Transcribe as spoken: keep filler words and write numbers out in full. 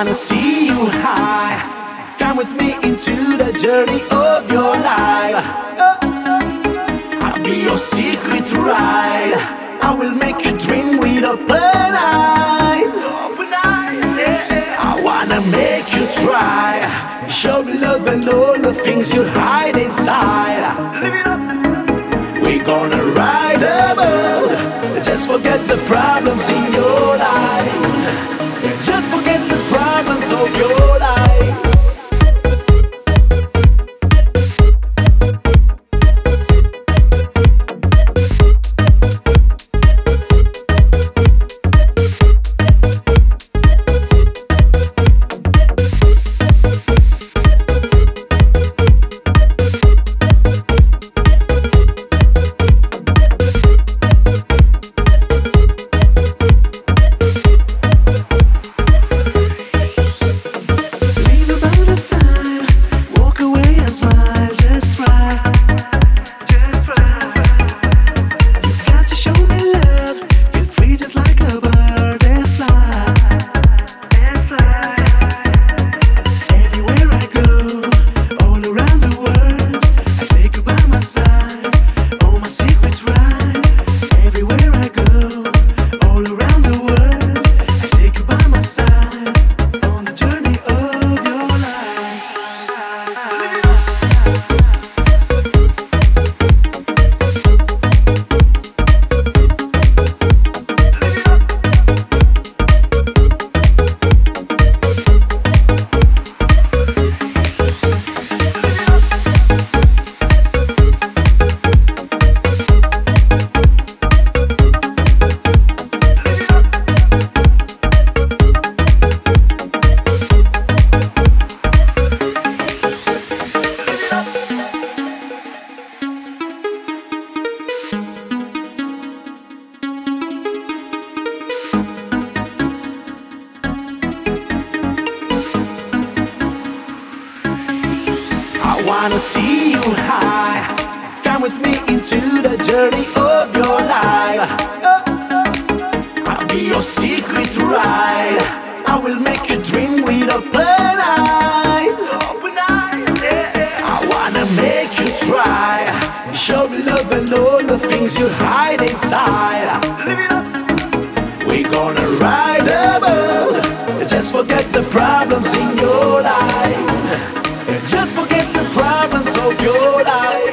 wanna see you high. Come with me into the journey of your life. I'll be your secret ride. I will make you dream with open eyes. I wanna make you try. Show me love and all the things you hide inside. We're gonna ride above. Just forget the problems in your life. Just forget the problems of your life. I wanna see you high. Come with me into the journey of your life. I'll be your secret ride. I will make you dream with open eyes. I wanna make you try. Show me love and all the things you hide inside. We're gonna ride above. Just forget the problems in your life. Just forget the problems of your life.